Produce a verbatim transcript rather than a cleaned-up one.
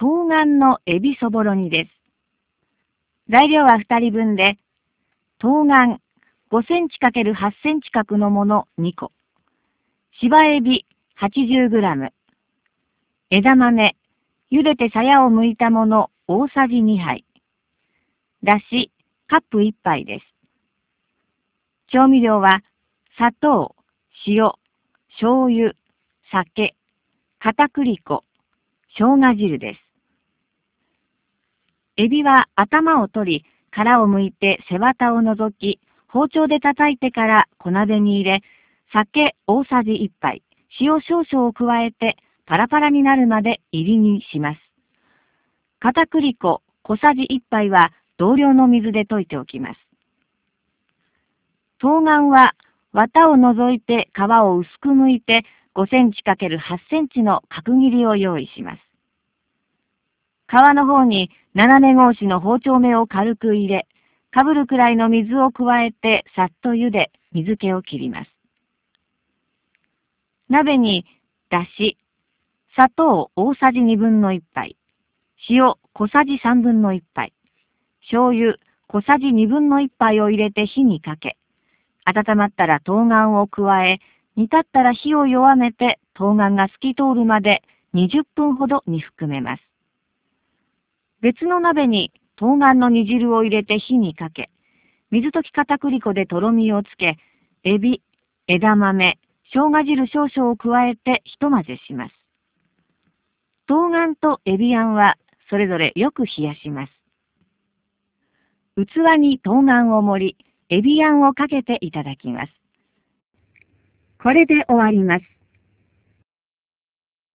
冬瓜のエビそぼろ煮です。材料はふたりぶんで、冬瓜ごセンチかけるはちセンチ角のものにこ、芝エビ はちじゅうグラム、枝豆、茹でて鞘を剥いたもの大さじにはい、だしカップいっぱいです。調味料は砂糖、塩、醤油、酒、片栗粉、生姜汁です。エビは頭を取り、殻を剥いて背わたを除き、包丁で叩いてから小鍋に入れ、酒大さじいっぱい、塩少々を加えてパラパラになるまで入り煮します。片栗粉小さじいっぱいは同量の水で溶いておきます。冬瓜は綿を除いて皮を薄く剥いてごセンチかけるはちセンチの角切りを用意します。皮の方に斜め格子の包丁目を軽く入れ、かぶるくらいの水を加えてさっと茹で、水気を切ります。鍋にだし、砂糖大さじにぶんのいっぱい、塩小さじさんぶんのいっぱい、醤油小さじにぶんのいっぱいを入れて火にかけ、温まったら冬瓜を加え、煮立ったら火を弱めて冬瓜が透き通るまでにじゅっぷんほど煮含めます。別の鍋に冬瓜の煮汁を入れて火にかけ、水溶き片栗粉でとろみをつけ、エビ、枝豆、生姜汁少々を加えてひと混ぜします。冬瓜とエビあんはそれぞれよく冷やします。器に冬瓜を盛り、エビあんをかけていただきます。これで終わります。